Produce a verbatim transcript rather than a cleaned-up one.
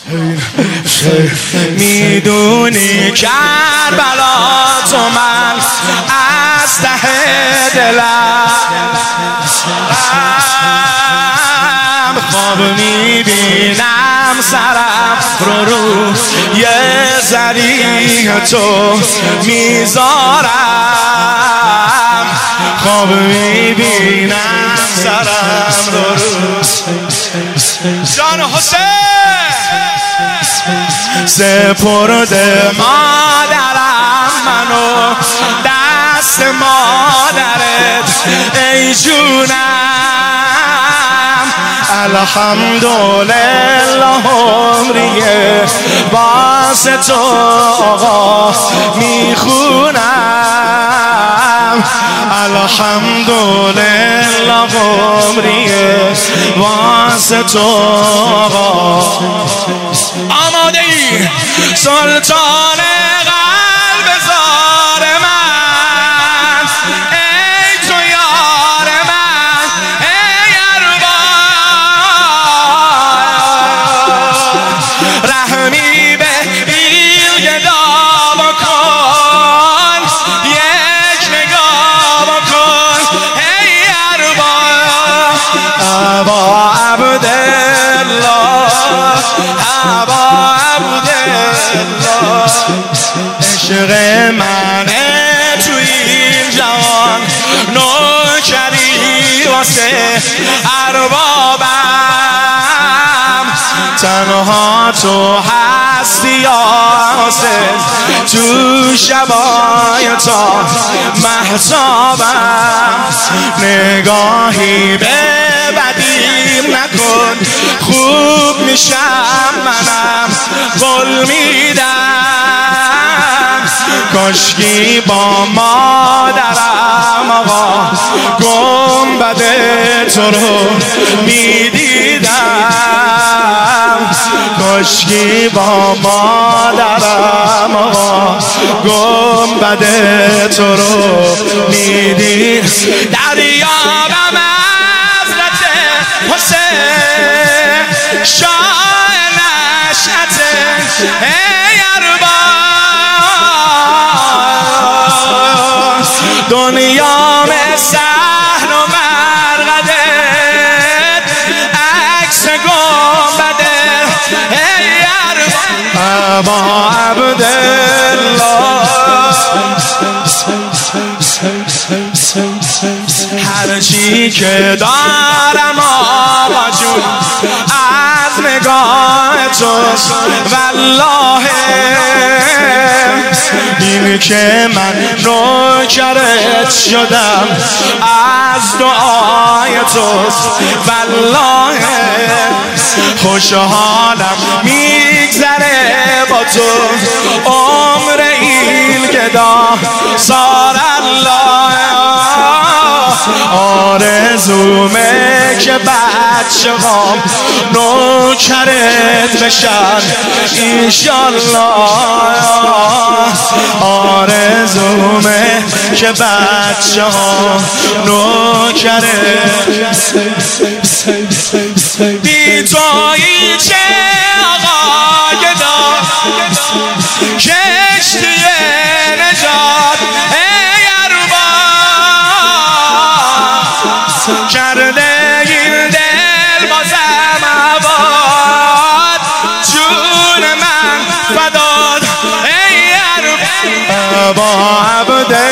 میدونی کربلا تو من از ته دلم خواب میبینم سرم رو رو یه ذریح تو میذارم خواب میبینم سرم رو رو جان حسین سپرده مادرم منو دست مادرت ای جونم الحمدلله عمریه واسه تو آقا میخونم الحمدلله عمریه واسه تو آقا آماده ای سلطان قلب زار من ای تو یار من ای ارباب رحمی به این گدا بکن یک نگاه بکن ای ارباب ابا عبدالله ابا عبدالله عشق منه تو این جوان نوکری واسه اربابم تنها تو هستی یا حسین تو شبای تا مهتابم نگاهی به بدیم نکن خوب میشم منم قول میدم کاشکی با مادرم آقا گنبد تو رو میدیدم کاشکی با مادرم آقا گنبد تو رو میدید دریابم حضرت حسین شاه نشأت ای ارباب دنیا صحن و مرقدت عکس گنبده ای ارباب ابا عبدالله هرچی که دارم آقا جون از نگاه توست والله این که من نوکرت شدم از دعای توست والله خوشحالم میگذره با تو عمر این گدا سار الله آرزومه که بچه هم نوکرت بشن انشالله آرزومه که بچه هم نوکرت بی تویی چه آقا گدا کشتی نجات ای ارباب کرده این دل بازم آباد جون من فداد ای ارباب ابا عبد